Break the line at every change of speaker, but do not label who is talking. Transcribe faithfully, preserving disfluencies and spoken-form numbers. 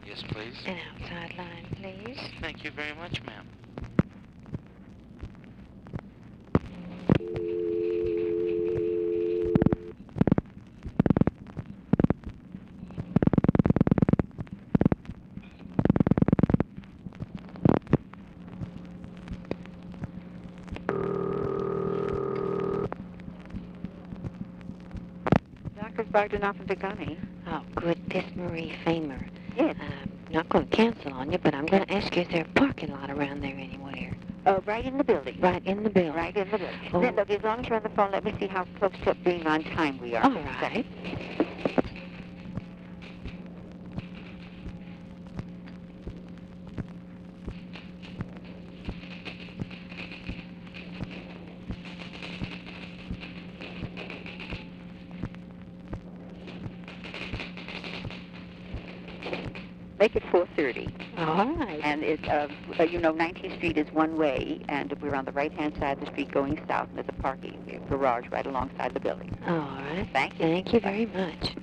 Yes, please.
An outside line, please.
Thank you very much, ma'am.
Doctor's Bogdanoff and Pagani.
Oh, good. This Marie Famer.
Yes.
I'm not going to cancel on you, but I'm going to ask you, is there a parking lot around there anywhere?
Uh, right in the building.
Right in the building.
Right in the building.
Oh.
Then, look, as long as you're on the phone, let me see how close to being on time we are.
All right.
Make it four thirty.
All right.
And it, uh, uh, you know, nineteenth Street is one way, and we're on the right-hand side of the street going south, and there's a parking garage right alongside the building.
All right.
Thank you.
Thank you very much.